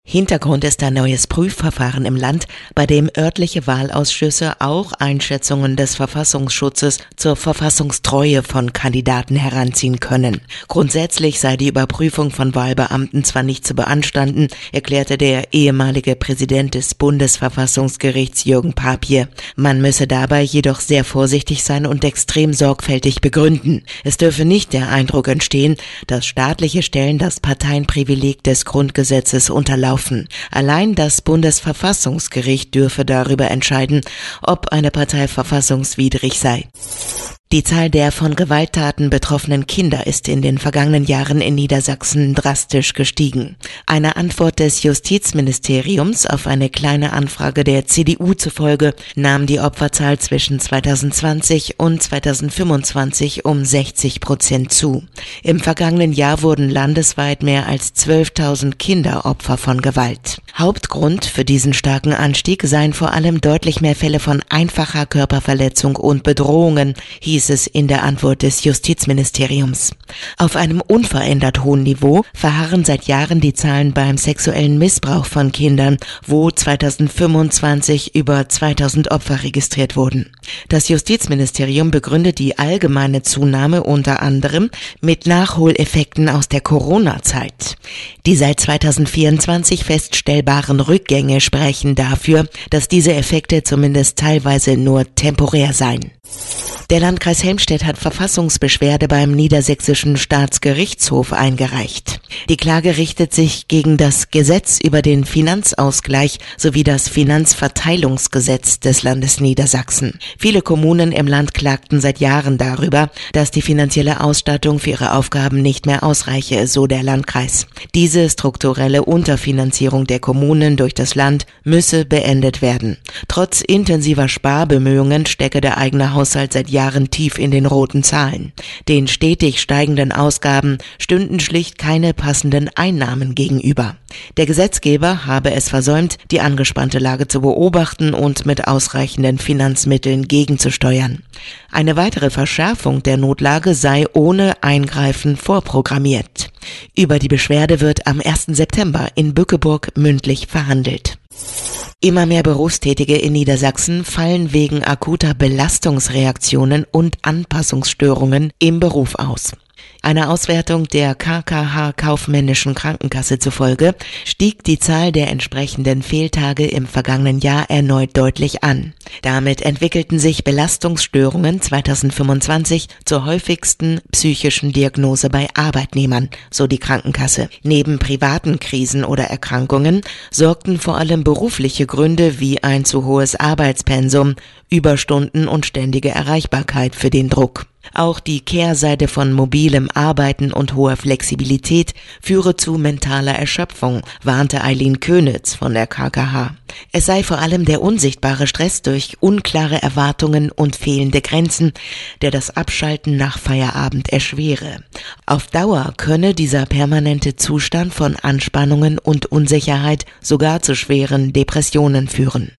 Hintergrund ist ein neues Prüfverfahren im Land, bei dem örtliche Wahlausschüsse auch Einschätzungen des Verfassungsschutzes zur Verfassungstreue von Kandidaten heranziehen können. Grundsätzlich sei die Überprüfung von Wahlbeamten zwar nicht zu beanstanden, erklärte der ehemalige Präsident des Bundesverfassungsgerichts Jürgen Papier. Man müsse dabei jedoch sehr vorsichtig sein und extrem sorgfältig begründen. Es dürfe nicht der Eindruck entstehen, dass staatliche Stellen das Parteienprivileg des Grundgesetzes unterlaufen. Allein das Bundesverfassungsgericht dürfe darüber entscheiden, ob eine Partei verfassungswidrig sei. Die Zahl der von Gewalttaten betroffenen Kinder ist in den vergangenen Jahren in Niedersachsen drastisch gestiegen. Eine Antwort des Justizministeriums auf eine kleine Anfrage der CDU zufolge nahm die Opferzahl zwischen 2020 und 2025 um 60% zu. Im vergangenen Jahr wurden landesweit mehr als 12.000 Kinder Opfer von Gewalt. Hauptgrund für diesen starken Anstieg seien vor allem deutlich mehr Fälle von einfacher Körperverletzung und Bedrohungen, hieß es in der Antwort des Justizministeriums. Auf einem unverändert hohen Niveau verharren seit Jahren die Zahlen beim sexuellen Missbrauch von Kindern, wo 2025 über 2.000 Opfer registriert wurden. Das Justizministerium begründet die allgemeine Zunahme unter anderem mit Nachholeffekten aus der Corona-Zeit. Die seit 2024 feststellbaren Rückgänge sprechen dafür, dass diese Effekte zumindest teilweise nur temporär seien. Der Landkreis Helmstedt hat Verfassungsbeschwerde beim Niedersächsischen Staatsgerichtshof eingereicht. Die Klage richtet sich gegen das Gesetz über den Finanzausgleich sowie das Finanzverteilungsgesetz des Landes Niedersachsen. Viele Kommunen im Land klagten seit Jahren darüber, dass die finanzielle Ausstattung für ihre Aufgaben nicht mehr ausreiche, so der Landkreis. Diese strukturelle Unterfinanzierung der Kommunen durch das Land müsse beendet werden. Trotz intensiver Sparbemühungen stecke der eigene Haushalt seit Jahren tief in den roten Zahlen. Den stetig steigenden Ausgaben stünden schlicht keine passenden Einnahmen gegenüber. Der Gesetzgeber habe es versäumt, die angespannte Lage zu beobachten und mit ausreichenden Finanzmitteln gegenzusteuern. Eine weitere Verschärfung der Notlage sei ohne Eingreifen vorprogrammiert. Über die Beschwerde wird am 1. September in Bückeburg mündlich verhandelt. Immer mehr Berufstätige in Niedersachsen fallen wegen akuter Belastungsreaktionen und Anpassungsstörungen im Beruf aus. Einer Auswertung der KKH Kaufmännischen Krankenkasse zufolge stieg die Zahl der entsprechenden Fehltage im vergangenen Jahr erneut deutlich an. Damit entwickelten sich Belastungsstörungen 2025 zur häufigsten psychischen Diagnose bei Arbeitnehmern, so die Krankenkasse. Neben privaten Krisen oder Erkrankungen sorgten vor allem berufliche Gründe wie ein zu hohes Arbeitspensum, Überstunden und ständige Erreichbarkeit für den Druck. Auch die Kehrseite von mobilem Arbeiten und hoher Flexibilität führe zu mentaler Erschöpfung, warnte Eileen Könitz von der KKH. Es sei vor allem der unsichtbare Stress durch unklare Erwartungen und fehlende Grenzen, der das Abschalten nach Feierabend erschwere. Auf Dauer könne dieser permanente Zustand von Anspannungen und Unsicherheit sogar zu schweren Depressionen führen.